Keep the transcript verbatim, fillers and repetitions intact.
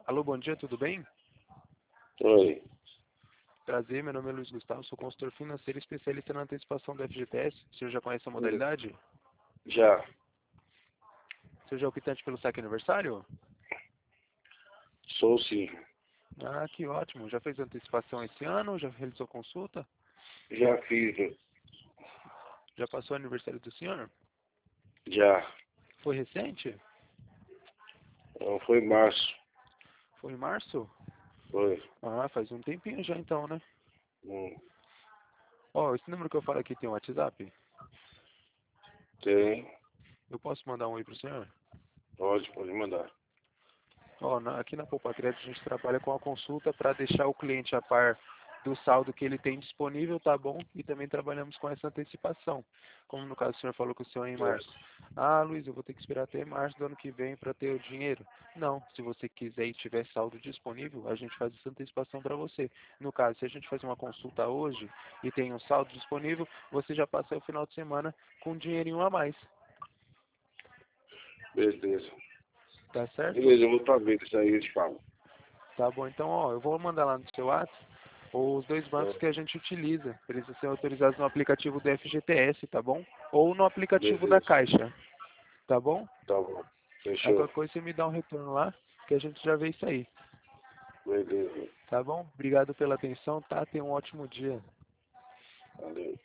Alô, bom dia, tudo bem? Oi, Prazer, meu nome é Luiz Gustavo, sou consultor financeiro e especialista na antecipação do F G T S. O senhor já conhece a modalidade? já, O senhor já é optante pelo saque aniversário? sou sim. Ah, que ótimo. Já fez antecipação esse ano? Já realizou consulta? Já fiz, Já passou o aniversário do senhor? já. Foi recente? Não foi em março, Foi em março? foi. Ah, faz um tempinho já então, né? Hum, Ó, esse número que eu falo aqui tem um WhatsApp? tem, Eu posso mandar um aí pro senhor? pode, pode mandar. Ó, na- aqui na Poupa Crédito a gente trabalha com a consulta para deixar o cliente a par do saldo que ele tem disponível, tá bom? E também trabalhamos com essa antecipação. Como no caso o senhor falou que o senhor é em É, março. Ah, Luiz, eu vou ter que esperar até março do ano que vem para ter o dinheiro. Não, se você quiser e tiver saldo disponível, a gente faz essa antecipação para você. No caso, se a gente faz uma consulta hoje e tem um saldo disponível, você já passa o final de semana com um dinheirinho a mais. beleza. Tá certo? Beleza, eu vou pra ver isso aí, eu te falo. Tá bom, então, ó, eu vou mandar lá no seu WhatsApp os dois bancos É, que a gente utiliza. Precisam ser autorizados no aplicativo do F G T S, tá bom? Ou no aplicativo da beleza, Caixa, tá bom? tá bom. Aí Fechou. qualquer coisa você me dá um retorno lá, que a gente já vê isso aí, Beleza, tá bom? Obrigado pela atenção, tá? Tenha um ótimo dia. valeu.